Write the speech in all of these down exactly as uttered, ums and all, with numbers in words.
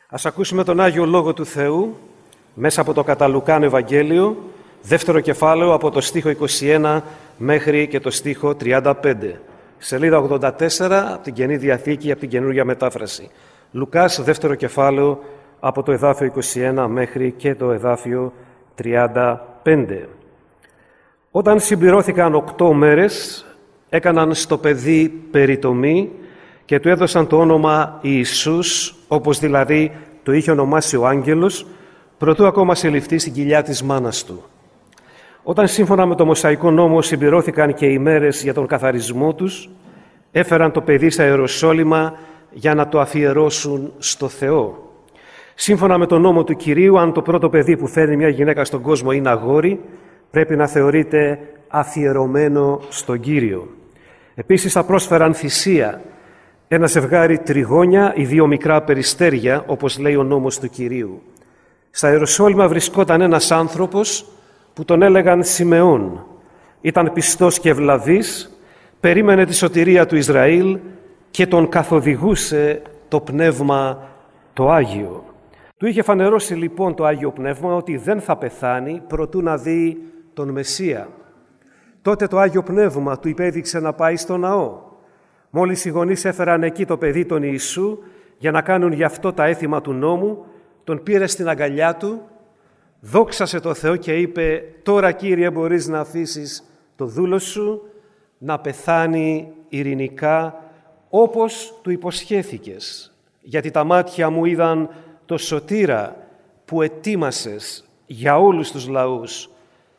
Ας ακούσουμε τον Άγιο Λόγο του Θεού μέσα από το κατά Λουκάν Ευαγγέλιο, δεύτερο κεφάλαιο από το στίχο είκοσι ένα μέχρι και το στίχο τριάντα πέντε. Σελίδα ογδόντα τέσσερα από την Καινή Διαθήκη, από την Καινούργια Μετάφραση. Λουκάς, δεύτερο κεφάλαιο, από το εδάφιο είκοσι ένα μέχρι και το εδάφιο τριάντα πέντε. Όταν συμπληρώθηκαν οκτώ μέρες, έκαναν στο παιδί περιτομή και του έδωσαν το όνομα Ιησούς, όπως δηλαδή το είχε ονομάσει ο άγγελος, προτού ακόμα συλληφθεί στην κοιλιά της μάνας του. Όταν σύμφωνα με το Μωσαϊκό νόμο συμπληρώθηκαν και οι μέρες για τον καθαρισμό τους, έφεραν το παιδί στα Ιεροσόλυμα για να το αφιερώσουν στο Θεό. Σύμφωνα με τον νόμο του Κυρίου, αν το πρώτο παιδί που φέρνει μια γυναίκα στον κόσμο είναι αγόρι, πρέπει να θεωρείται αφιερωμένο στον Κύριο. Επίσης θα πρόσφεραν θυσία, ένα ζευγάρι τριγώνια ή δύο μικρά περιστέρια, όπως λέει ο νόμος του Κυρίου. Στα Ιεροσόλυμα βρισκόταν ένας άνθρωπος που τον έλεγαν Σιμεών. Ήταν πιστός και ευλαβής, περίμενε τη σωτηρία του Ισραήλ και τον καθοδηγούσε το Πνεύμα το Άγιο. Του είχε φανερώσει λοιπόν το Άγιο Πνεύμα ότι δεν θα πεθάνει προτού να δει τον Μεσσία. Τότε το Άγιο Πνεύμα του υπέδειξε να πάει στο ναό. Μόλις οι γονείς έφεραν εκεί το παιδί τον Ιησού για να κάνουν γι' αυτό τα έθιμα του νόμου, τον πήρε στην αγκαλιά του, δόξασε το Θεό και είπε «Τώρα, Κύριε, μπορείς να αφήσεις το δούλο σου να πεθάνει ειρηνικά όπως του υποσχέθηκες, γιατί τα μάτια μου είδαν το σωτήρα που ετοίμασες για όλους τους λαούς,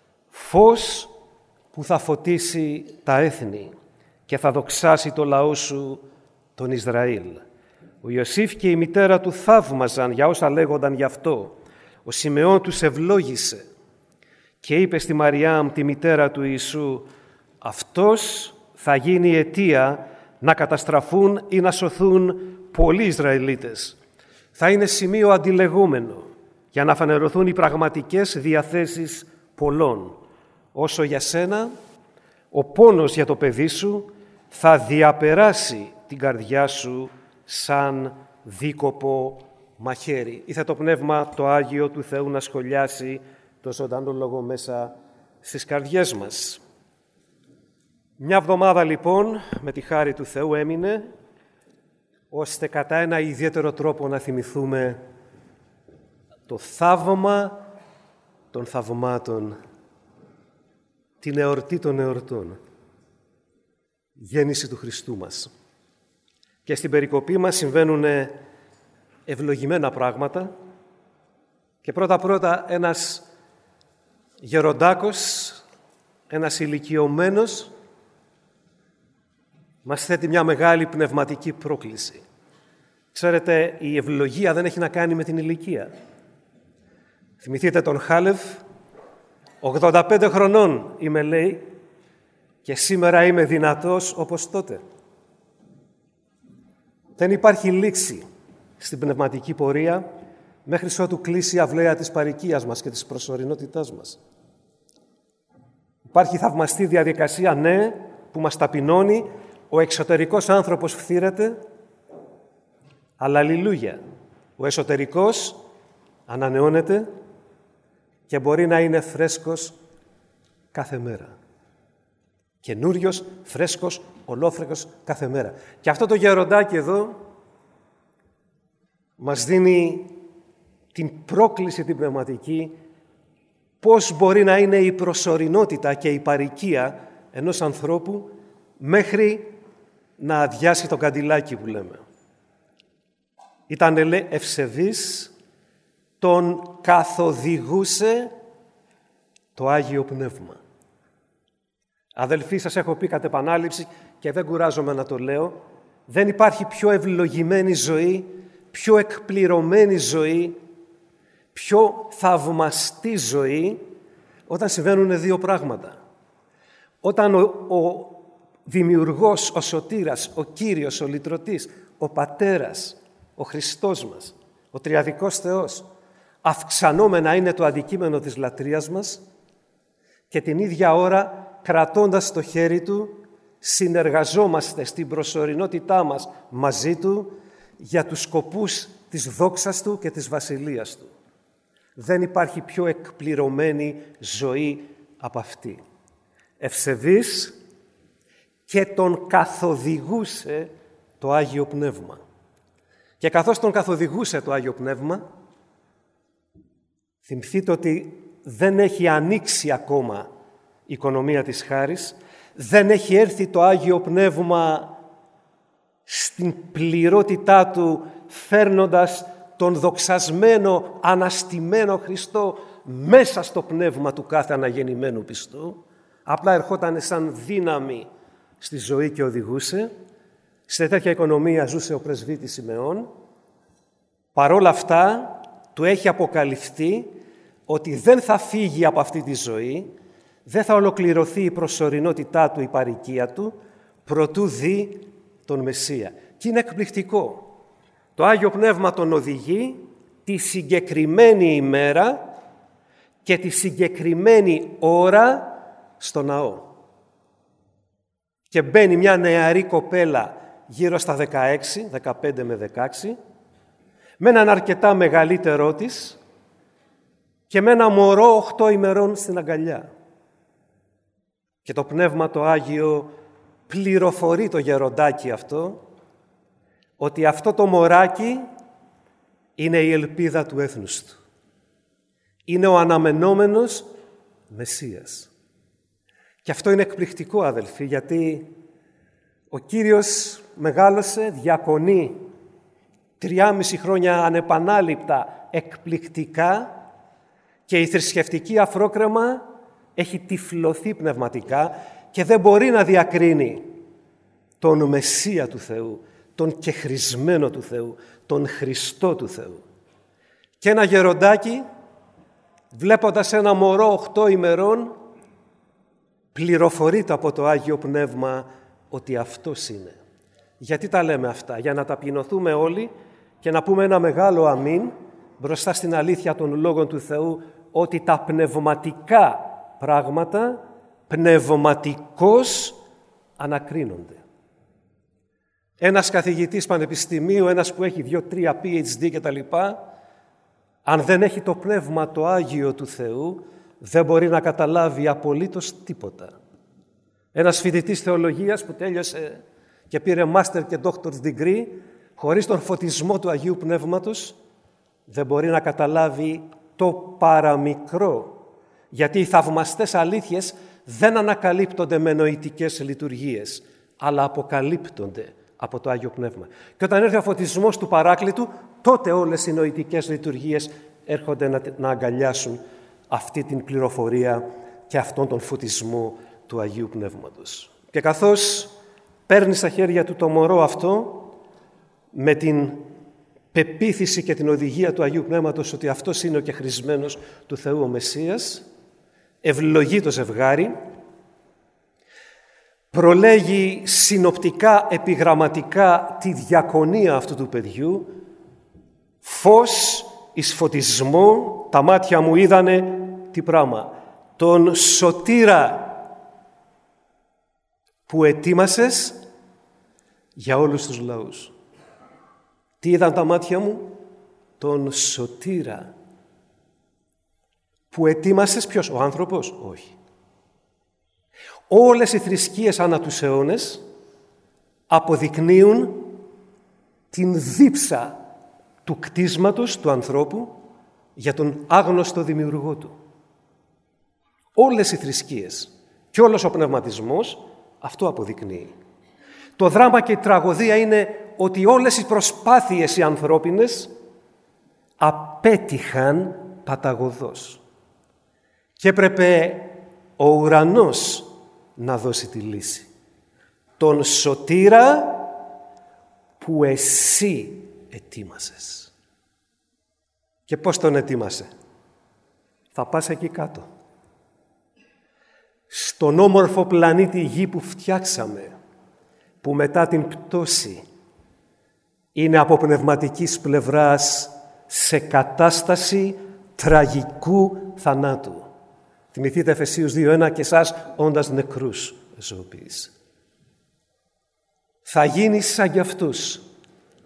φως που θα φωτίσει τα έθνη και θα δοξάσει το λαό σου τον Ισραήλ». Ο Ιωσήφ και η μητέρα του θαύμαζαν για όσα λέγονταν γι' αυτό. Ο Σιμεών τους ευλόγησε και είπε στη Μαριάμ, τη μητέρα του Ιησού, «Αυτός θα γίνει αιτία να καταστραφούν ή να σωθούν πολλοί Ισραηλίτες. Θα είναι σημείο αντιλεγόμενο για να φανερωθούν οι πραγματικές διαθέσεις πολλών. Όσο για σένα, ο πόνος για το παιδί σου θα διαπεράσει την καρδιά σου σαν δίκοπο μαχαίρι». Ήθε το Πνεύμα το Άγιο του Θεού να σχολιάσει το ζωντανό λόγο μέσα στις καρδιές μας. Μια εβδομάδα λοιπόν με τη χάρη του Θεού έμεινε, ώστε κατά ένα ιδιαίτερο τρόπο να θυμηθούμε το θαύμα των θαυμάτων, την εορτή των εορτών, γέννηση του Χριστού μας. Και στην περικοπή μας συμβαίνουν ευλογημένα πράγματα και πρώτα-πρώτα ένας γεροντάκος, ένας ηλικιωμένος, μας θέτει μια μεγάλη πνευματική πρόκληση. Ξέρετε, η ευλογία δεν έχει να κάνει με την ηλικία. Θυμηθείτε τον Χάλευ, ογδόντα πέντε χρονών είμαι, λέει, και σήμερα είμαι δυνατός όπως τότε. Δεν υπάρχει λήξη στην πνευματική πορεία μέχρι ότου κλείσει η αυλαία της παροικίας μας και της προσωρινότητάς μας. Υπάρχει θαυμαστή διαδικασία, ναι, που μας ταπεινώνει, ο εξωτερικός άνθρωπος φθήρεται, αλλά αλληλούια, ο εσωτερικός ανανεώνεται και μπορεί να είναι φρέσκος κάθε μέρα. Καινούριος, φρέσκος, ολόφρεκος κάθε μέρα. Και αυτό το γεροντάκι εδώ μας δίνει την πρόκληση την πνευματική πώς μπορεί να είναι η προσωρινότητα και η παροικία ενός ανθρώπου μέχρι να αδειάσει το καντιλάκι που λέμε. Ήταν, λέει, ευσεβής, τον καθοδηγούσε το Άγιο Πνεύμα. Αδελφοί, σας έχω πει κατ' επανάληψη και δεν κουράζομαι να το λέω, δεν υπάρχει πιο ευλογημένη ζωή, πιο εκπληρωμένη ζωή, πιο θαυμαστή ζωή όταν συμβαίνουν δύο πράγματα. Όταν ο, ο Δημιουργός, ο Σωτήρας, ο Κύριος, ο Λυτρωτής, ο Πατέρας, ο Χριστός μας, ο Τριαδικός Θεός, αυξανόμενα είναι το αντικείμενο της λατρείας μας και την ίδια ώρα, κρατώντας το χέρι Του, συνεργαζόμαστε στην προσωρινότητά μας μαζί Του για τους σκοπούς της δόξας Του και της βασιλείας Του. Δεν υπάρχει πιο εκπληρωμένη ζωή από αυτή. Ευσεβής και τον καθοδηγούσε το Άγιο Πνεύμα. Και καθώς τον καθοδηγούσε το Άγιο Πνεύμα, θυμηθείτε ότι δεν έχει ανοίξει ακόμα η οικονομία της χάρις, δεν έχει έρθει το Άγιο Πνεύμα στην πληρότητά Του, φέρνοντας τον δοξασμένο, αναστημένο Χριστό μέσα στο πνεύμα του κάθε αναγεννημένου πιστού. Απλά ερχόταν σαν δύναμη στη ζωή και οδηγούσε. Σε τέτοια οικονομία ζούσε ο πρεσβύτης Σιμεών. Παρόλα αυτά, του έχει αποκαλυφθεί ότι δεν θα φύγει από αυτή τη ζωή, δεν θα ολοκληρωθεί η προσωρινότητά του, η παροικία του, προτού δει τον Μεσσία. Και είναι εκπληκτικό. Το Άγιο Πνεύμα τον οδηγεί τη συγκεκριμένη ημέρα και τη συγκεκριμένη ώρα στο ναό. Και μπαίνει μια νεαρή κοπέλα γύρω στα δεκαέξι, δεκαπέντε με δεκαέξι, με έναν αρκετά μεγαλύτερό της και με ένα μωρό οχτώ ημερών στην αγκαλιά. Και το Πνεύμα το Άγιο πληροφορεί το γεροντάκι αυτό ότι αυτό το μωράκι είναι η ελπίδα του έθνους του. Είναι ο αναμενόμενος Μεσσίας. Και αυτό είναι εκπληκτικό, αδελφοί, γιατί ο Κύριος μεγάλωσε, διακονεί τριάμιση χρόνια ανεπανάληπτα, εκπληκτικά, και η θρησκευτική αφρόκρεμα έχει τυφλωθεί πνευματικά και δεν μπορεί να διακρίνει τον Μεσσία του Θεού, τον κεχρισμένο του Θεού, τον Χριστό του Θεού. Και ένα γεροντάκι, βλέποντας ένα μωρό οχτώ ημερών, πληροφορείται από το Άγιο Πνεύμα ότι αυτός είναι. Γιατί τα λέμε αυτά? Για να ταπεινωθούμε όλοι και να πούμε ένα μεγάλο αμήν μπροστά στην αλήθεια των λόγων του Θεού, ότι τα πνευματικά πράγματα πνευματικώς ανακρίνονται. Ένας καθηγητής πανεπιστημίου, ένας που έχει δύο-τρία πι έιτς ντι και τα λοιπά, αν δεν έχει το Πνεύμα το Άγιο του Θεού, δεν μπορεί να καταλάβει απολύτως τίποτα. Ένας φοιτητής θεολογίας που τέλειωσε και πήρε master και doctor's degree, χωρίς τον φωτισμό του Αγίου Πνεύματος, δεν μπορεί να καταλάβει το παραμικρό, γιατί οι θαυμαστές αλήθειες δεν ανακαλύπτονται με νοητικές λειτουργίες, αλλά αποκαλύπτονται από το Άγιο Πνεύμα. Και όταν έρθει ο φωτισμός του Παράκλητου, τότε όλες οι νοητικές λειτουργίες έρχονται να, να αγκαλιάσουν αυτή την πληροφορία και αυτόν τον φωτισμό του Αγίου Πνεύματος. Και καθώς παίρνει στα χέρια του το μωρό αυτό, με την πεποίθηση και την οδηγία του Αγίου Πνεύματος ότι αυτός είναι ο κεχρισμένος του Θεού ο Μεσσίας, ευλογεί το ζευγάρι, προλέγει συνοπτικά, επιγραμματικά τη διακονία αυτού του παιδιού, φως εις φωτισμό, τα μάτια μου είδανε τι πράγμα? Τον σωτήρα που ετοίμασες για όλους τους λαούς. Τι είδαν τα μάτια μου? Τον σωτήρα που ετοίμασες. Ποιος? Ο άνθρωπος? Όχι. Όλες οι θρησκείες ανά τους αιώνες αποδεικνύουν την δίψα του κτίσματος του ανθρώπου για τον άγνωστο δημιουργό του. Όλες οι θρησκείες και όλος ο πνευματισμός αυτό αποδεικνύει. Το δράμα και η τραγωδία είναι ότι όλες οι προσπάθειες οι ανθρώπινες απέτυχαν παταγωδώς. Και έπρεπε ο ουρανός να δώσει τη λύση. Τον σωτήρα που εσύ ετοίμασες. Και πώς τον ετοίμασε? Θα πας εκεί κάτω. Στον όμορφο πλανήτη Γη που φτιάξαμε, που μετά την πτώση είναι από πνευματικής πλευράς σε κατάσταση τραγικού θανάτου. Θυμηθείτε Εφεσίους δύο ένα, και εσάς όντας νεκρούς ζωοποιείς. Θα γίνεις σαν κι αυτούς.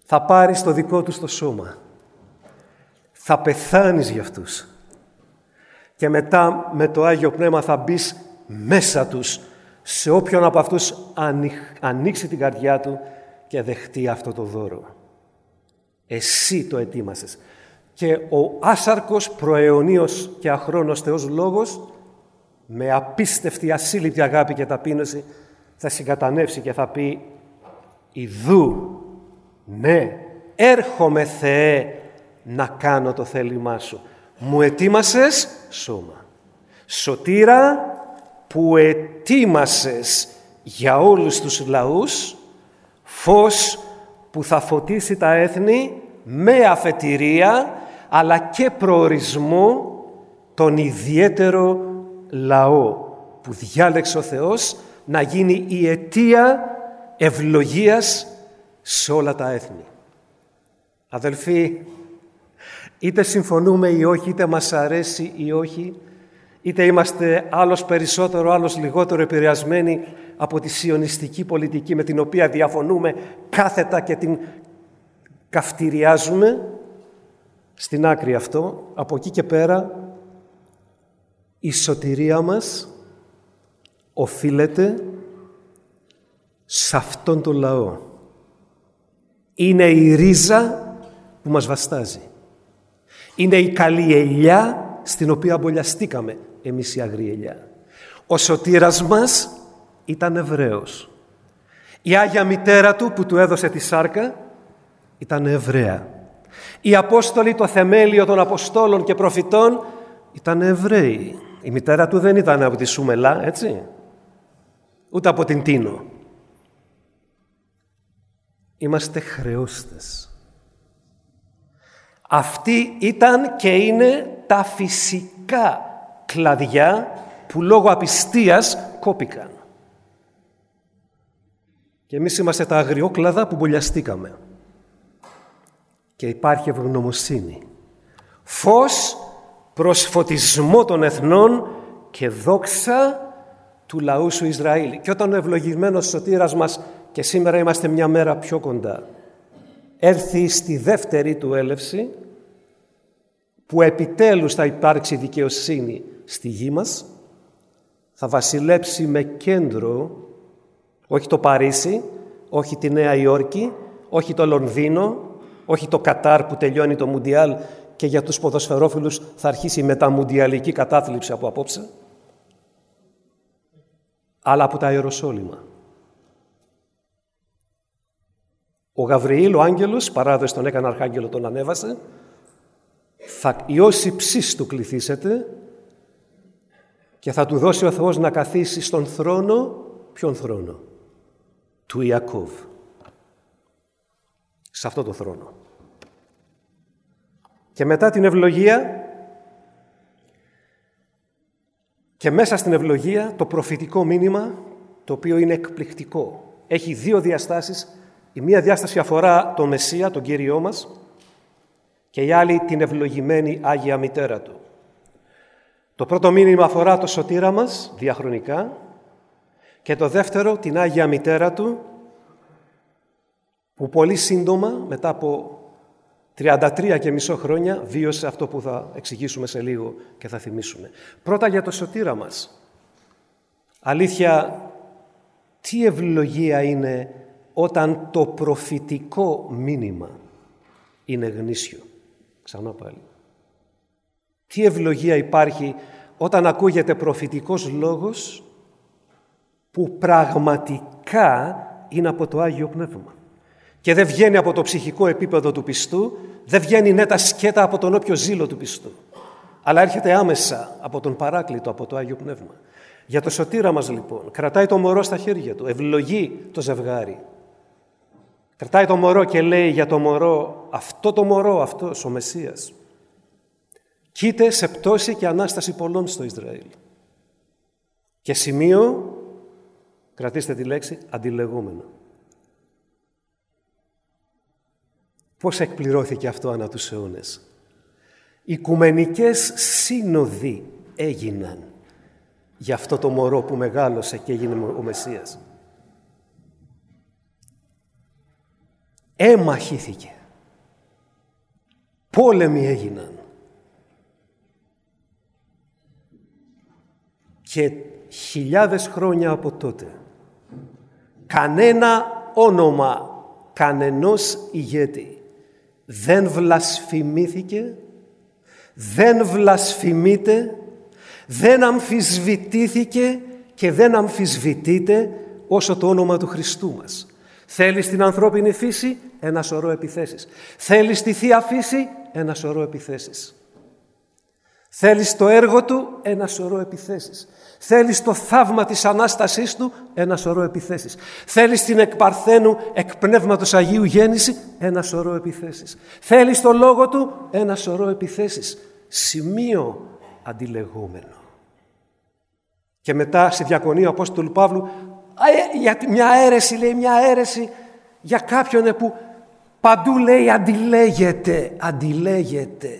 Θα πάρεις το δικό τους το σώμα. Θα πεθάνεις για αυτούς. Και μετά με το Άγιο Πνεύμα θα μπεις μέσα τους, σε όποιον από αυτούς ανοίξει την καρδιά του και δεχτεί αυτό το δώρο. Εσύ το ετοίμασες. Και ο άσαρκος, προαιωνίος και αχρόνος Θεός Λόγος, με απίστευτη ασύλληπτη αγάπη και ταπείνωση, θα συγκατανεύσει και θα πει «Ιδού, ναι, έρχομαι Θεέ να κάνω το θέλημά σου. Μου ετοίμασες σώμα. Σωτήρα που ετοίμασες για όλους τους λαούς, φως που θα φωτίσει τα έθνη με αφετηρία, αλλά και προορισμό τον ιδιαίτερο λαό που διάλεξε ο Θεός να γίνει η αιτία ευλογίας σε όλα τα έθνη. Αδελφοί, είτε συμφωνούμε ή όχι, είτε μας αρέσει ή όχι, είτε είμαστε άλλος περισσότερο, άλλος λιγότερο επηρεασμένοι από τη σιωνιστική πολιτική με την οποία διαφωνούμε κάθετα και την καυτηριάζουμε, στην άκρη αυτό, από εκεί και πέρα, η σωτηρία μας οφείλεται σε αυτόν τον λαό. Είναι η ρίζα που μας βαστάζει. Είναι η καλή ελιά στην οποία αμπολιαστήκαμε εμείς οι αγροί ελιά. Ο σωτήρας μας ήταν Εβραίος. Η Άγια Μητέρα του που του έδωσε τη σάρκα ήταν Εβραία. Οι Απόστολοι, το θεμέλιο των Αποστόλων και προφητών, ήταν Εβραίοι. Η μητέρα του δεν ήταν από τη Σούμελα, έτσι, ούτε από την Τίνο. Είμαστε χρεώστες. Αυτή ήταν και είναι τα φυσικά κλαδιά που λόγω απιστίας κόπηκαν. Και εμείς είμαστε τα αγριόκλαδα που μπολιαστήκαμε. Και υπάρχει ευγνωμοσύνη. Φως προς φωτισμό των εθνών και δόξα του λαού σου Ισραήλ. Και όταν ο ευλογημένος σωτήρας μας, και σήμερα είμαστε μια μέρα πιο κοντά, έρθει στη δεύτερη του έλευση, που επιτέλους θα υπάρξει δικαιοσύνη στη γη μας, θα βασιλέψει με κέντρο, όχι το Παρίσι, όχι τη Νέα Υόρκη, όχι το Λονδίνο, όχι το Κατάρ που τελειώνει το Μουντιάλ και για τους ποδοσφαιρόφιλους θα αρχίσει η μεταμουντιαλική κατάθλιψη από απόψε, αλλά από τα Ιεροσόλυμα. Ο Γαβριήλ, ο άγγελος, παράδοση τον έκανε αρχάγγελο, τον ανέβασε, θα, η όση ψής του κληθήσετε και θα του δώσει ο Θεός να καθίσει στον θρόνο, ποιον θρόνο? Του Ιακώβ. Σε αυτό το θρόνο. Και μετά την ευλογία και μέσα στην ευλογία το προφητικό μήνυμα, το οποίο είναι εκπληκτικό. Έχει δύο διαστάσεις. Η μία διάσταση αφορά τον Μεσσία, τον Κύριό μας, και η άλλη την ευλογημένη Άγια Μητέρα Του. Το πρώτο μήνυμα αφορά το σωτήρα μας, διαχρονικά, και το δεύτερο την Άγια Μητέρα Του, που πολύ σύντομα, μετά από τριάντα τρία και μισό χρόνια, βίωσε αυτό που θα εξηγήσουμε σε λίγο και θα θυμίσουμε. Πρώτα για το σωτήρα μας. Αλήθεια, τι ευλογία είναι όταν το προφητικό μήνυμα είναι γνήσιο. Ξανά πάλι. Τι ευλογία υπάρχει όταν ακούγεται προφητικός λόγος που πραγματικά είναι από το Άγιο Πνεύμα και δεν βγαίνει από το ψυχικό επίπεδο του πιστού, δεν βγαίνει νέτα σκέτα από τον όποιο ζήλο του πιστού, αλλά έρχεται άμεσα από τον Παράκλητο, από το Άγιο Πνεύμα. Για το σωτήρα μας λοιπόν, κρατάει το μωρό στα χέρια του, ευλογεί το ζευγάρι. Κρατάει το μωρό και λέει για το μωρό, αυτό το μωρό, αυτός ο Μεσσίας, κοίται σε πτώση και Ανάσταση πολλών στο Ισραήλ. Και σημείο, κρατήστε τη λέξη, αντιλεγόμενο. Πώς εκπληρώθηκε αυτό ανά τους αιώνες? Οικουμενικές σύνοδοι έγιναν για αυτό το μωρό που μεγάλωσε και έγινε ο Μεσσίας. αίμα χύθηκε. Πόλεμοι έγιναν. Και χιλιάδες χρόνια από τότε κανένα όνομα κανενός ηγέτη δεν βλασφημήθηκε, δεν βλασφημείται, δεν αμφισβητήθηκε και δεν αμφισβητείται όσο το όνομα του Χριστού μας. Θέλεις την ανθρώπινη φύση, ένα σωρό επιθέσεις. Θέλεις τη Θεία Φύση, ένα σωρό επιθέσεις. Θέλεις το έργο του, ένα σωρό επιθέσεις. Θέλεις το θαύμα της Ανάστασής του, ένα σωρό επιθέσεις. Θέλεις την εκ Παρθένου, εκ Πνεύματος Αγίου γέννηση, ένα σωρό επιθέσεις. Θέλεις το Λόγο του, ένα σωρό επιθέσεις. Σημείο αντιλεγόμενο. Και μετά στη διακονία ο Απόστολου Παύλου, για μια αίρεση, λέει, μια αίρεση για κάποιον που παντού, λέει, αντιλέγεται, αντιλέγεται.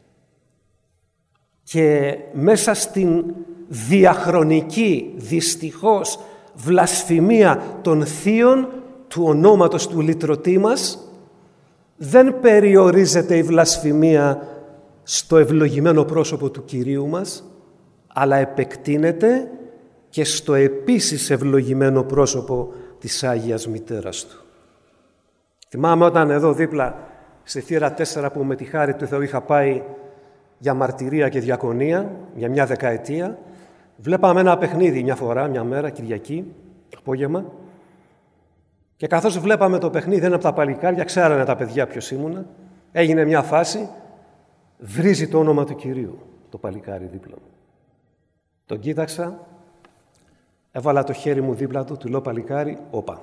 Και μέσα στην διαχρονική, δυστυχώς, βλασφημία των θείων του ονόματος του λυτρωτή μας, δεν περιορίζεται η βλασφημία στο ευλογημένο πρόσωπο του Κυρίου μας, αλλά επεκτείνεται και στο επίσης ευλογημένο πρόσωπο της Άγιας Μητέρας του. Θυμάμαι όταν εδώ δίπλα στη θύρα τέσσερα που με τη χάρη του Θεού είχα πάει για μαρτυρία και διακονία για μια δεκαετία, βλέπαμε ένα παιχνίδι μια φορά, μια μέρα, Κυριακή, απόγευμα, και καθώς βλέπαμε το παιχνίδι, ένα από τα παλικάρια, ξέρανε τα παιδιά ποιος ήμουνα, έγινε μια φάση, βρίζει το όνομα του Κυρίου, το παλικάρι δίπλα μου. Τον κοίταξα, έβαλα το χέρι μου δίπλα του, του λέω, παλικάρι, όπα.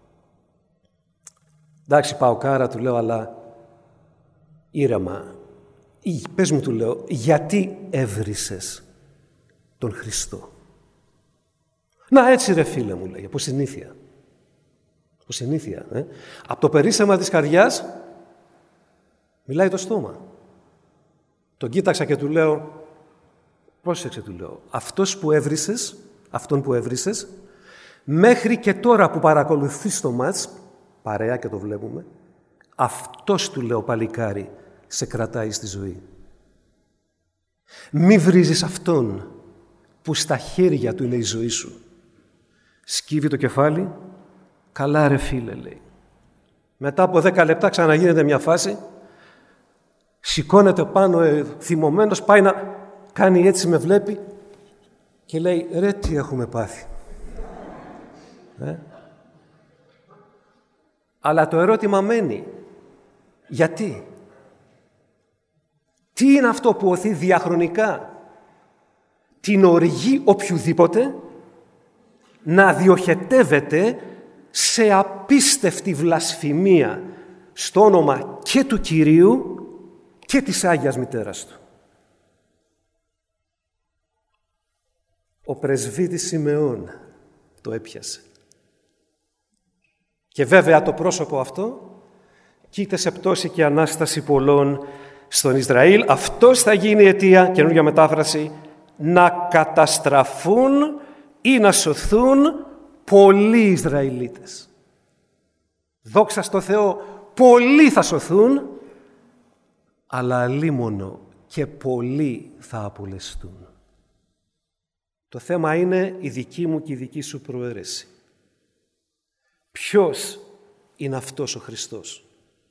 Εντάξει, πάω κάρα, του λέω, αλλά ήρεμα. Πες μου, του λέω, γιατί έβρισες τον Χριστό? Να, έτσι ρε φίλε, μου λέει, από συνήθεια. Από συνήθεια, ε. Από το περίσσεμα της καρδιάς μιλάει το στόμα. Τον κοίταξα και του λέω, πρόσεξε, του λέω, αυτός που έβρισες, αυτόν που έβρισες, μέχρι και τώρα που παρακολουθείς το μάτς, παρέα και το βλέπουμε, αυτός, του λέω, παλικάρι, σε κρατάει στη ζωή. Μη βρίζεις αυτόν που στα χέρια του είναι η ζωή σου. Σκύβει το κεφάλι, καλά ρε φίλε, λέει. Μετά από δέκα λεπτά ξαναγίνεται μια φάση, σηκώνεται πάνω ε, θυμωμένος, πάει να κάνει έτσι, με βλέπει και λέει, ρε τι έχουμε πάθει. Ε? Αλλά το ερώτημα μένει, γιατί? Τι είναι αυτό που οθεί διαχρονικά την οργή οποιουδήποτε να διοχετεύεται σε απίστευτη βλασφημία στο όνομα και του Κυρίου και της Άγιας Μητέρας του. Ο πρεσβύτης Σιμεών το έπιασε. Και βέβαια το πρόσωπο αυτό κοίται σε πτώση και Ανάσταση πολλών στον Ισραήλ. Αυτός θα γίνει η αιτία, καινούργια μετάφραση, να καταστραφούν ή να σωθούν πολλοί Ισραηλίτες. Δόξα στο Θεό, πολλοί θα σωθούν, αλλά αλίμονο και πολλοί θα απολεστούν. Το θέμα είναι η δική μου και η δική σου προαίρεση. Ποιος είναι αυτός ο Χριστός?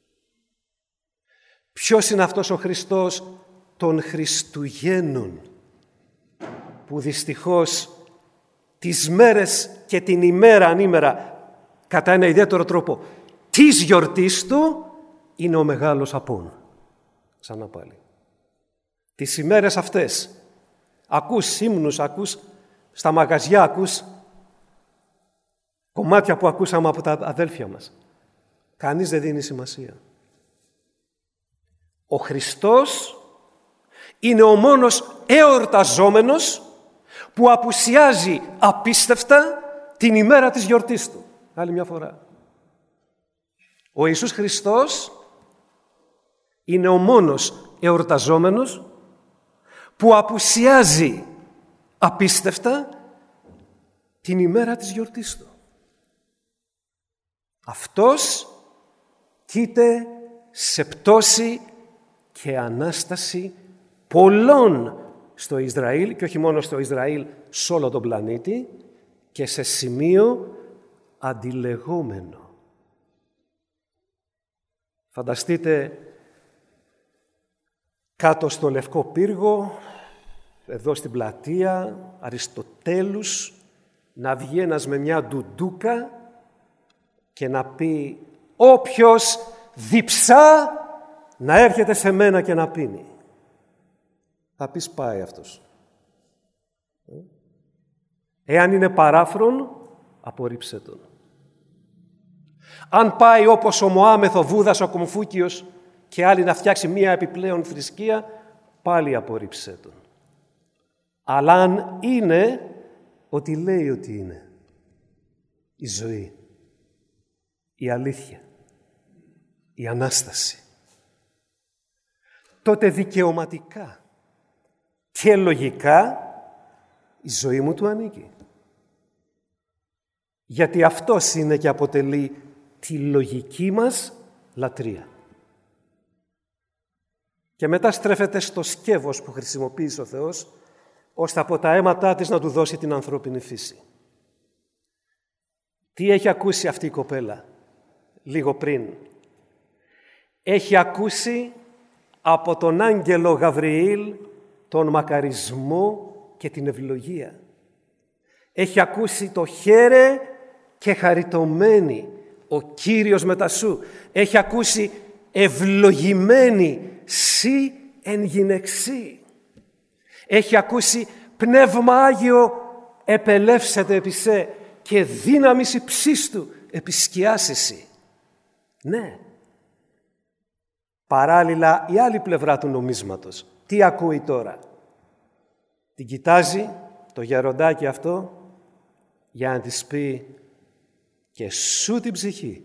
Ποιος είναι αυτός ο Χριστός των Χριστουγέννων, που δυστυχώς τις μέρες και την ημέρα ανήμερα, κατά ένα ιδιαίτερο τρόπο, της γιορτής του, είναι ο μεγάλος απόν. Ξανά πάλι. Τις ημέρες αυτές ακούς ύμνους, ακούς στα μαγαζιά, ακούς κομμάτια που ακούσαμε από τα αδέλφια μας. Κανείς δεν δίνει σημασία. Ο Χριστός είναι ο μόνος εορταζόμενος που απουσιάζει απίστευτα την ημέρα της γιορτής του. Άλλη μια φορά. Ο Ιησούς Χριστός είναι ο μόνος εορταζόμενος που απουσιάζει απίστευτα την ημέρα της γιορτής του. Αυτός κοίται σε πτώση και Ανάσταση πολλών στο Ισραήλ, και όχι μόνο στο Ισραήλ, σε όλο τον πλανήτη, και σε σημείο αντιλεγόμενο. Φανταστείτε κάτω στο Λευκό Πύργο, εδώ στην πλατεία Αριστοτέλους, να βγει ένας με μια ντουντούκα και να πει «Όποιος διψά να έρχεται σε μένα και να πίνει». Θα πεις πάει αυτός. Εάν είναι παράφρον, απορρίψε τον. Αν πάει όπως ο Μωάμεθ, ο Βούδας, ο Κομφούκιος και άλλοι να φτιάξει μία επιπλέον θρησκεία, πάλι απορρίψε τον. Αλλά αν είναι ότι λέει ότι είναι η ζωή, η αλήθεια, η Ανάσταση, τότε δικαιωματικά και λογικά η ζωή μου του ανήκει. Γιατί αυτός είναι και αποτελεί τη λογική μας λατρεία. Και μετά στρέφεται στο σκεύος που χρησιμοποίησε ο Θεός, ώστε από τα αίματά της να του δώσει την ανθρώπινη φύση. Τι έχει ακούσει αυτή η κοπέλα λίγο πριν? Έχει ακούσει από τον άγγελο Γαβριήλ τον μακαρισμό και την ευλογία. Έχει ακούσει το χαίρε και χαριτωμένη ο Κύριος μετά σου. Έχει ακούσει ευλογημένη σύ εν γυναιξή. Έχει ακούσει Πνεύμα Άγιο επελεύσεται επί σε και δύναμης υψίστου επισκιάσεσαι. Ναι. Παράλληλα η άλλη πλευρά του νομίσματος. Τι ακούει τώρα? Την κοιτάζει το γεροντάκι αυτό για να της πει και σου την ψυχή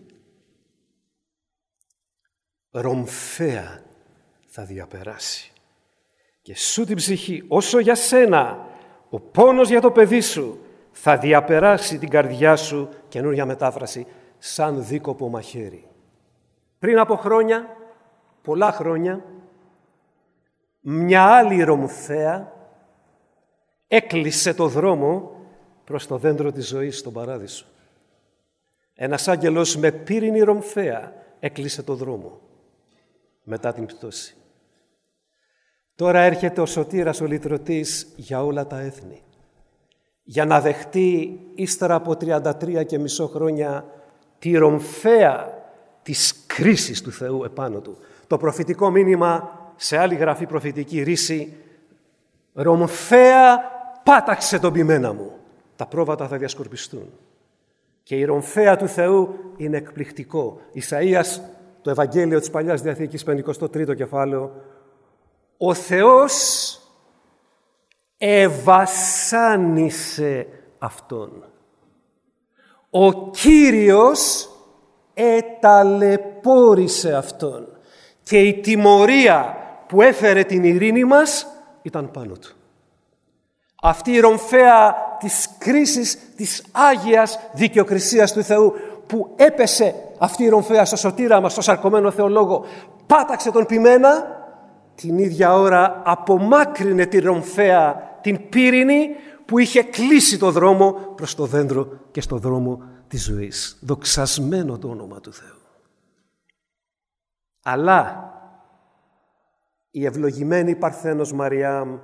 ρομφαία θα διαπεράσει. Και σου την ψυχή, όσο για σένα ο πόνος για το παιδί σου θα διαπεράσει την καρδιά σου, καινούρια μετάφραση, σαν δίκοπο μαχαίρι. Πριν από χρόνια, πολλά χρόνια, μια άλλη ρομφαία έκλεισε το δρόμο προς το δέντρο της ζωής στον παράδεισο. Ένας άγγελος με πύρινη ρομφαία έκλεισε το δρόμο μετά την πτώση. Τώρα έρχεται ο σωτήρας, ο λυτρωτής για όλα τα έθνη, για να δεχτεί ύστερα από τριάντα τρία και μισό χρόνια τη ρομφαία της κρίσης του Θεού επάνω του. Το προφητικό μήνυμα σε άλλη γραφή προφητική ρίση, ρομφαία πάταξε τον ποιμένα μου. Τα πρόβατα θα διασκορπιστούν. Και η ρομφαία του Θεού είναι εκπληκτικό. Ισαΐας, το Ευαγγέλιο της Παλιάς Διαθήκης, πενηκοστό τρίτο κεφάλαιο, ο Θεός ευασάνισε Αυτόν. Ο Κύριος εταλαιπώρησε Αυτόν. Και η τιμωρία που έφερε την ειρήνη μας ήταν πάνω Του. Αυτή η ρομφαία της κρίσης της Άγιας δικαιοκρισίας του Θεού που έπεσε αυτή η ρομφαία στο σωτήρα μας, στο σαρκωμένο θεολόγο, πάταξε τον ποιμένα, την ίδια ώρα απομάκρυνε τη ρομφαία, την πύρινη που είχε κλείσει το δρόμο προς το δέντρο και στο δρόμο της ζωής. Δοξασμένο το όνομα του Θεού. Αλλά η ευλογημένη Παρθένος Μαριάμ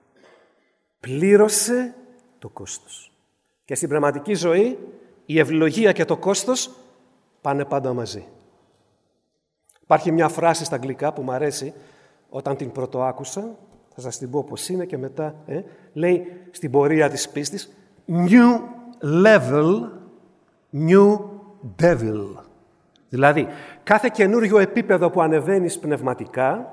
πλήρωσε το κόστος. Και στην πνευματική ζωή η ευλογία και το κόστος πάνε πάντα μαζί. Υπάρχει μια φράση στα αγγλικά που μου αρέσει όταν την πρωτοάκουσα, θα σας την πω πώς είναι και μετά, ε, λέει στην πορεία της πίστης new level, new devil. Δηλαδή, κάθε καινούριο επίπεδο που ανεβαίνεις πνευματικά,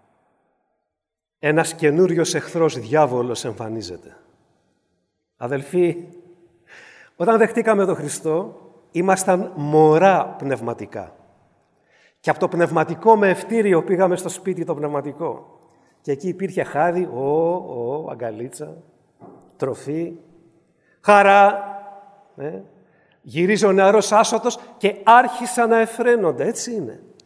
ένας καινούριος εχθρός διάβολος εμφανίζεται. Αδελφοί, όταν δεχτήκαμε τον Χριστό, ήμασταν μωρά πνευματικά. Και από το πνευματικό με ευτήριο πήγαμε στο σπίτι το πνευματικό. Και εκεί υπήρχε χάδι, ο, ο, αγκαλίτσα, τροφή, χαρά. Ε. Γυρίζει ο νεαρός άσωτος και άρχισαν να εφραίνονται. Έτσι είναι.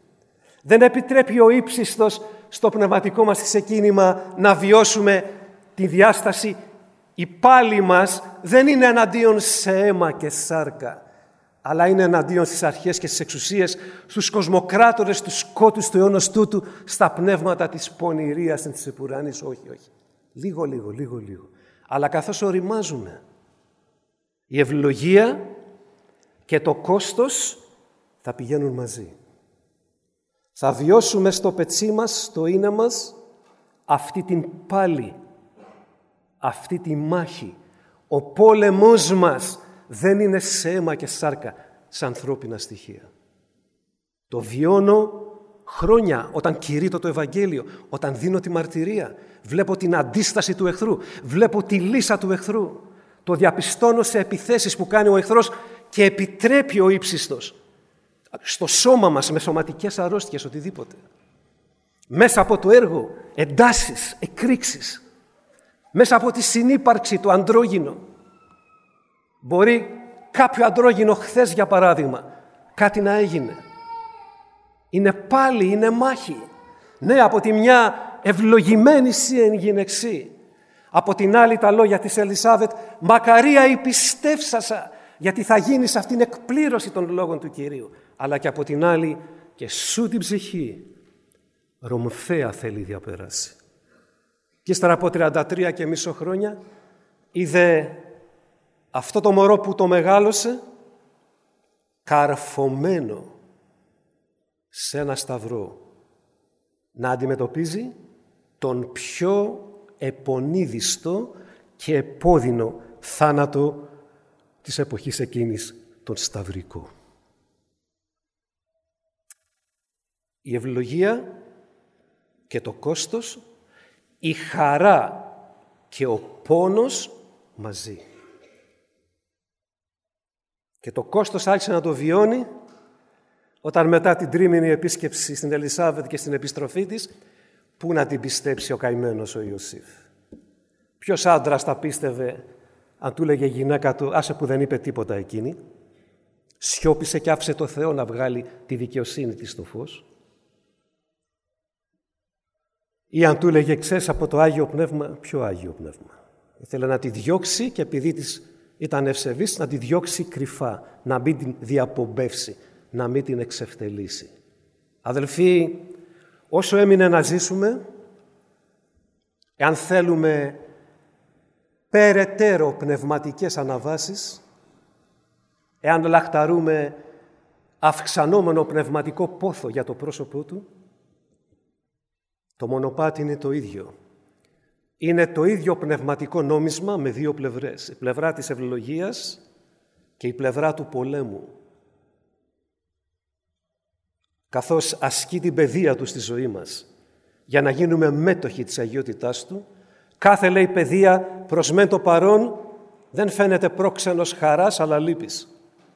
Δεν επιτρέπει ο ύψιστος στο πνευματικό μας ξεκίνημα να βιώσουμε τη διάσταση. Η πάλη μας δεν είναι εναντίον σε αίμα και σάρκα, αλλά είναι εναντίον στις αρχές και στις εξουσίες, στους κοσμοκράτορες, στους σκότους του αιώνος τούτου, στα πνεύματα της πονηρίας και της επουράνης. Όχι, όχι. Λίγο, λίγο, λίγο, λίγο. Αλλά καθώς οριμάζουμε, η ευλογία και το κόστος θα πηγαίνουν μαζί. Θα βιώσουμε στο πετσί μας, στο είναι μας, αυτή την πάλη, αυτή τη μάχη. Ο πόλεμός μας δεν είναι σε αίμα και σάρκα, σε ανθρώπινα στοιχεία. Το βιώνω χρόνια όταν κηρύττω το Ευαγγέλιο, όταν δίνω τη μαρτυρία. Βλέπω την αντίσταση του εχθρού, βλέπω τη λύσα του εχθρού. Το διαπιστώνω σε επιθέσεις που κάνει ο εχθρός και επιτρέπει ο ύψιστος στο σώμα μας με σωματικές αρρώστιες, οτιδήποτε. Μέσα από το έργο, εντάσεις, εκρήξεις. Μέσα από τη συνύπαρξη του αντρόγυνο. Μπορεί κάποιο αντρόγυνο χθες, για παράδειγμα, κάτι να έγινε. Είναι πάλι, είναι μάχη. Ναι, από τη μια ευλογημένη σύ εν γυναιξή. Από την άλλη τα λόγια της Ελισάβετ, μακαρία η πιστεύσασα, γιατί θα γίνεις αυτήν εκπλήρωση των λόγων του Κυρίου. Αλλά και από την άλλη και σου την ψυχή, ρομφαία θέλει διαπεράσει. Και ύστερα από τριάντα τρία και μισό χρόνια είδε αυτό το μωρό που το μεγάλωσε καρφωμένο σε ένα σταυρό να αντιμετωπίζει τον πιο επονίδιστο και επώδυνο θάνατο της εποχής εκείνης, τον σταυρικό. Η ευλογία και το κόστος, η χαρά και ο πόνος μαζί. Και το κόστος άρχισε να το βιώνει όταν μετά την τρίμηνη επίσκεψη στην Ελισάβετ και στην επιστροφή της, πού να την πιστέψει ο καημένος ο Ιωσήφ. Ποιος άντρας τα πίστευε αν του έλεγε η γυναίκα του, άσε που δεν είπε τίποτα εκείνη, σιώπησε και άφησε το Θεό να βγάλει τη δικαιοσύνη της στο φως. Ή αν του έλεγε, ξέρεις, από το Άγιο Πνεύμα, ποιο Άγιο Πνεύμα. Ήθελε να τη διώξει και επειδή της ήταν ευσεβής, να τη διώξει κρυφά, να μην την διαπομπεύσει, να μην την εξευτελίσει. Αδελφοί, όσο έμεινε να ζήσουμε, εάν θέλουμε περαιτέρω πνευματικές αναβάσεις, εάν λαχταρούμε αυξανόμενο πνευματικό πόθο για το πρόσωπό του, το μονοπάτι είναι το ίδιο. Είναι το ίδιο πνευματικό νόμισμα με δύο πλευρές. Η πλευρά της ευλογίας και η πλευρά του πολέμου. Καθώς ασκεί την παιδεία του στη ζωή μας, για να γίνουμε μέτοχοι της αγιότητάς του, κάθε, λέει, παιδεία προς μεν το παρόν δεν φαίνεται πρόξενος χαράς, αλλά λύπης.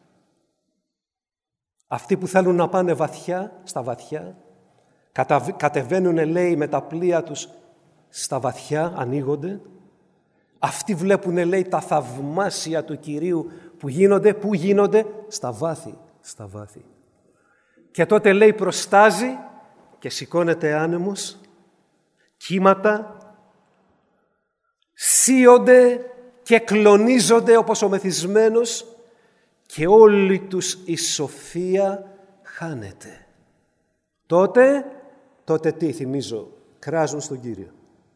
Αυτοί που θέλουν να πάνε βαθιά, στα βαθιά, κατεβαίνουν, λέει, με τα πλοία τους στα βαθιά, ανοίγονται. Αυτοί βλέπουν, λέει, τα θαυμάσια του Κυρίου που γίνονται, που γίνονται, στα βάθη, στα βάθη. Και τότε, λέει, προστάζει και σηκώνεται άνεμος, κύματα, σύονται και κλονίζονται όπως ο μεθυσμένος και όλη τους η σοφία χάνεται. Τότε, τότε τι θυμίζω, κράζουν στον Κύριο.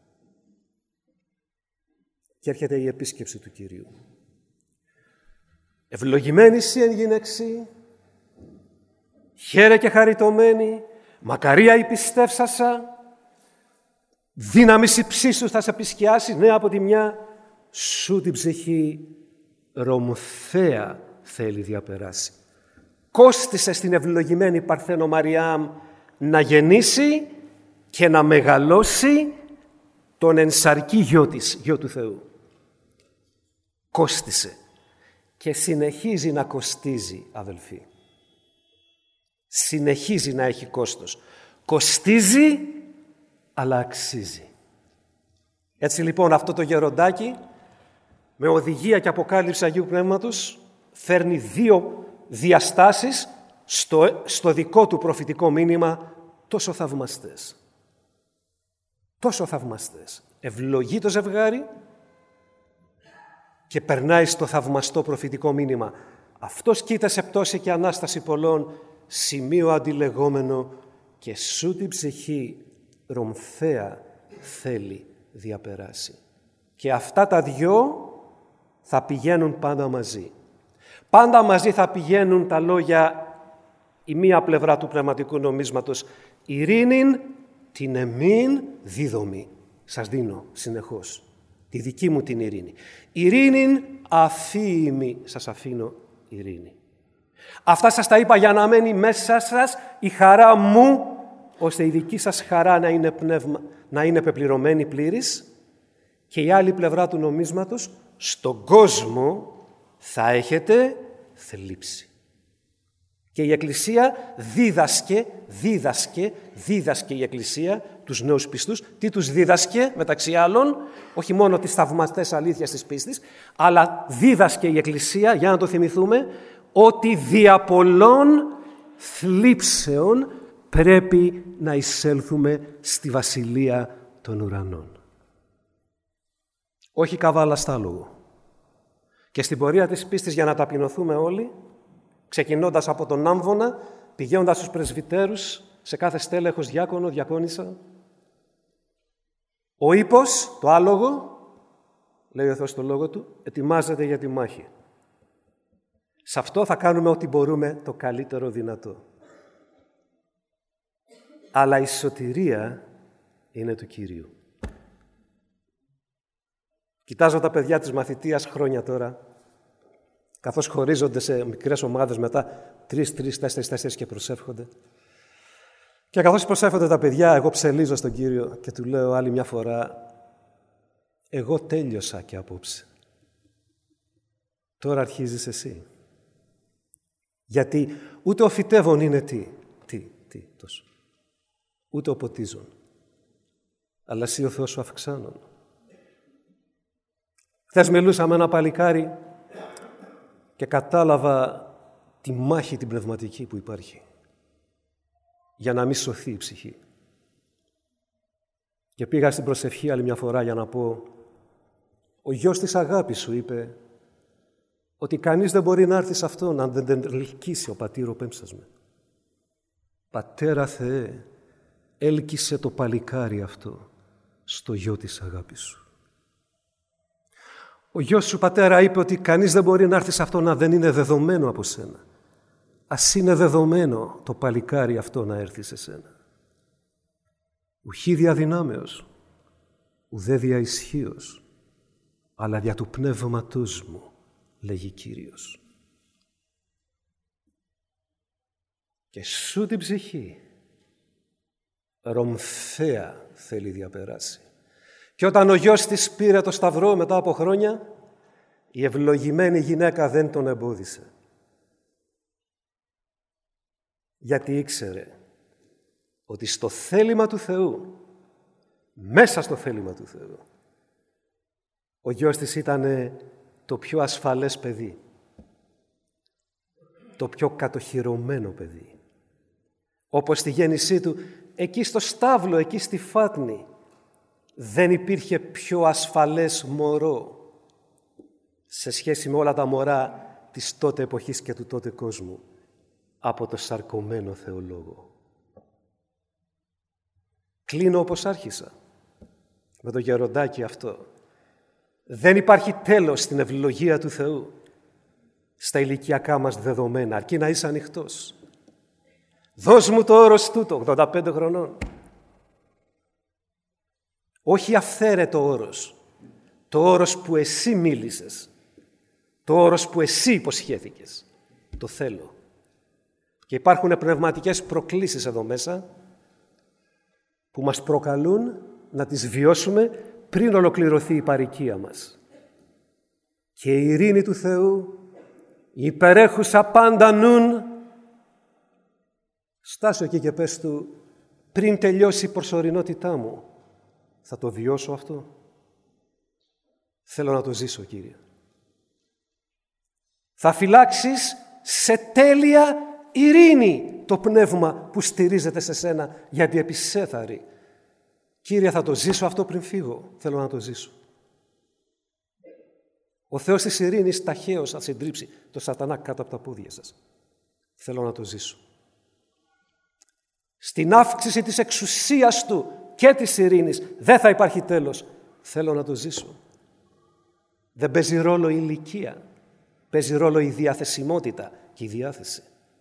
Και έρχεται η επίσκεψη του Κυρίου. Ευλογημένη σύ εν γυναίξη, χαίρε και χαριτωμένη, μακαρία η πιστεύσασα, δύναμη υψίσου θα σε επισκιάσει, ναι, από τη μια, σου την ψυχή ρομφαία θέλει διαπεράσει. Κόστισε στην ευλογημένη Παρθένο Μαριάμ να γεννήσει και να μεγαλώσει τον ενσαρκή γιο της, γιο του Θεού. Κόστισε και συνεχίζει να κοστίζει, αδελφοί. Συνεχίζει να έχει κόστος. Κοστίζει, αλλά αξίζει. Έτσι λοιπόν αυτό το γεροντάκι, με οδηγία και αποκάλυψη Αγίου Πνεύματος, φέρνει δύο διαστάσεις στο, στο δικό του προφητικό μήνυμα τόσο θαυμαστές. Τόσο θαυμαστές. Ευλογεί το ζευγάρι και περνάει στο θαυμαστό προφητικό μήνυμα. Αυτός κοίτα σε πτώση και Ανάσταση πολλών, σημείο αντιλεγόμενο, και σου την ψυχή ρομφαία θέλει διαπεράσει. Και αυτά τα δυο θα πηγαίνουν πάντα μαζί. Πάντα μαζί θα πηγαίνουν τα λόγια, η μία πλευρά του πνευματικού νομίσματος, ειρήνην την εμήν δίδομη. Σας δίνω συνεχώς τη δική μου την ειρήνη. Ειρήνην αφήμη, σας αφήνω ειρήνη. Αυτά σας τα είπα για να μένει μέσα σας η χαρά μου, ώστε η δική σας χαρά να είναι, πνεύμα, να είναι πεπληρωμένη πλήρης, και η άλλη πλευρά του νομίσματος, στον κόσμο θα έχετε θλίψη. Και η Εκκλησία δίδασκε, δίδασκε, δίδασκε η Εκκλησία τους νέους πιστούς. Τι τους δίδασκε, μεταξύ άλλων, όχι μόνο τις θαυμαστές αλήθειες της πίστης, αλλά δίδασκε η Εκκλησία, για να το θυμηθούμε, ότι δια πολλών θλίψεων πρέπει να εισέλθουμε στη βασιλεία των ουρανών. Όχι καβάλα στάλογο. Και στην πορεία της πίστης, για να ταπεινωθούμε όλοι, ξεκινώντας από τον άμβονα, πηγαίνοντας στους πρεσβυτέρους, σε κάθε στέλεχος διάκονο, διακόνισσα, ο ύπος, το άλογο, λέει ο Θεός στο λόγο του, ετοιμάζεται για τη μάχη. Σε αυτό θα κάνουμε ό,τι μπορούμε το καλύτερο δυνατό. Αλλά η σωτηρία είναι του Κυρίου. Κοιτάζω τα παιδιά της μαθητείας χρόνια τώρα, καθώς χωρίζονται σε μικρές ομάδες μετά, τρεις, τρεις, τέσσερις, τέσσερις και προσεύχονται. Και καθώς προσεύχονται τα παιδιά, εγώ ψελίζω στον Κύριο και του λέω άλλη μια φορά, εγώ τέλειωσα και απόψε. Τώρα αρχίζεις εσύ. Γιατί ούτε ο φυτεύων είναι τι, τι, τι τόσο. Ούτε ο ποτίζων. Αλλά εσύ ο Θεός σου αυξάνων. Χθες μιλούσα με ένα παλικάρι και κατάλαβα τη μάχη την πνευματική που υπάρχει για να μην σωθεί η ψυχή. Και πήγα στην προσευχή άλλη μια φορά για να πω, ο γιος της αγάπης σου είπε ότι κανείς δεν μπορεί να έρθει σε αυτόν αν δεν τον ελκύσει ο πατήρ ο πέμψασμε. Πατέρα Θεέ, έλκυσε το παλικάρι αυτό στο γιο της αγάπης σου. Ο γιος σου, πατέρα, είπε ότι κανείς δεν μπορεί να έρθει σε αυτό να δεν είναι δεδομένο από σένα. Ας είναι δεδομένο το παλικάρι αυτό να έρθει σε σένα. Ουχή δια δυνάμεως, ουδέ δια ισχύος, αλλά δια του πνεύματός μου, λέγει Κύριος. Και σου την ψυχή ρομφαία θέλει διαπεράσει. Και όταν ο γιος της πήρε το σταυρό μετά από χρόνια, η ευλογημένη γυναίκα δεν τον εμπόδισε. Γιατί ήξερε ότι στο θέλημα του Θεού, μέσα στο θέλημα του Θεού, ο γιος της ήταν το πιο ασφαλές παιδί, το πιο κατοχυρωμένο παιδί. Όπως στη γέννησή του, εκεί στο στάβλο, εκεί στη φάτνη, δεν υπήρχε πιο ασφαλές μωρό σε σχέση με όλα τα μωρά της τότε εποχής και του τότε κόσμου από το σαρκωμένο Θεολόγο. Κλείνω όπως άρχισα, με το γεροντάκι αυτό. Δεν υπάρχει τέλος στην ευλογία του Θεού στα ηλικιακά μας δεδομένα, αρκεί να είσαι ανοιχτός. Δώσ' μου το όρος τούτο, ογδόντα πέντε χρονών. Όχι αυθαίρετο όρος, το όρος που εσύ μίλησες, το όρος που εσύ υποσχέθηκες. Το θέλω. Και υπάρχουν πνευματικές προκλήσεις εδώ μέσα που μας προκαλούν να τις βιώσουμε πριν ολοκληρωθεί η παροικία μας. Και η ειρήνη του Θεού, η υπερέχουσα πάντα νουν, στάσου εκεί και πες του, πριν τελειώσει η προσωρινότητά μου, θα το βιώσω αυτό. Θέλω να το ζήσω, Κύριε. Θα φυλάξεις σε τέλεια ειρήνη το πνεύμα που στηρίζεται σε σένα, γιατί επισέθαρη. Κύριε, θα το ζήσω αυτό πριν φύγω. Θέλω να το ζήσω. Ο Θεός της ειρήνης ταχαίως θα συντρίψει το σατανά κάτω από τα πόδια σας. Θέλω να το ζήσω. Στην αύξηση της εξουσίας Του και της ειρήνης δεν θα υπάρχει τέλος. Θέλω να το ζήσω. Δεν παίζει ρόλο η ηλικία. Παίζει ρόλο η διαθεσιμότητα και η διάθεση.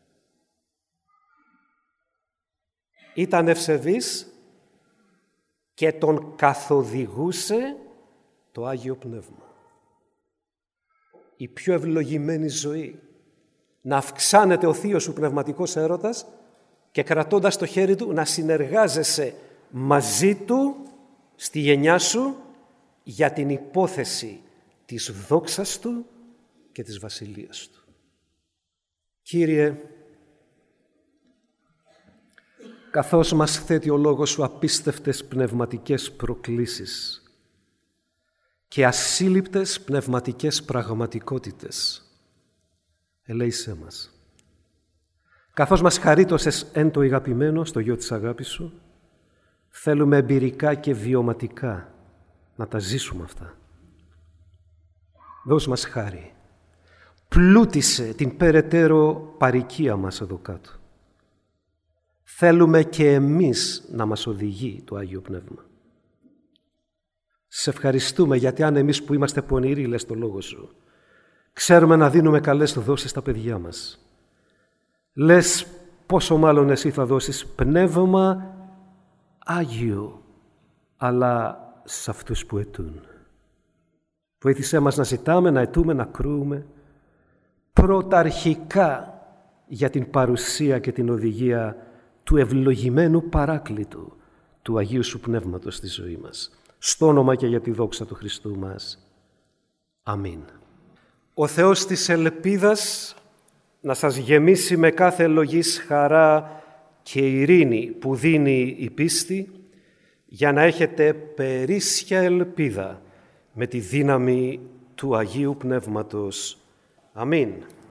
Ήταν ευσεβής και τον καθοδηγούσε το Άγιο Πνεύμα. Η πιο ευλογημένη ζωή. Να αυξάνεται ο θείος σου πνευματικός έρωτας και κρατώντας το χέρι Του να συνεργάζεσαι μαζί Του στη γενιά σου για την υπόθεση της δόξας Του και της βασιλείας Του. Κύριε, καθώς μας θέτει ο Λόγος Σου απίστευτες πνευματικές προκλήσεις και ασύλληπτες πνευματικές πραγματικότητες, ελέησέ μας. Καθώς μας χαρίτωσες εν το ηγαπημένο στο γιο της αγάπης Σου, θέλουμε εμπειρικά και βιωματικά να τα ζήσουμε αυτά. Δώσ' μας χάρη. Πλούτισε την περαιτέρω παροικία μας εδώ κάτω. Θέλουμε και εμείς να μας οδηγεί το Άγιο Πνεύμα. Σε ευχαριστούμε γιατί αν εμείς που είμαστε πονηροί, λες το Λόγο Σου, ξέρουμε να δίνουμε καλές δόσεις στα παιδιά μας. Λες πόσο μάλλον Εσύ θα δώσεις πνεύμα Άγιο, αλλά σε αυτούς που αιτούν. Βοήθησέ μας να ζητάμε, να αιτούμε, να κρούουμε πρωταρχικά για την παρουσία και την οδηγία του ευλογημένου παράκλητου του Αγίου Σου Πνεύματος στη ζωή μας. Στο όνομα και για τη δόξα του Χριστού μας. Αμήν. Ο Θεός της ελπίδας να σας γεμίσει με κάθε λογής χαρά και ειρήνη που δίνει η πίστη, για να έχετε περίσσια ελπίδα με τη δύναμη του Αγίου Πνεύματος. Αμήν.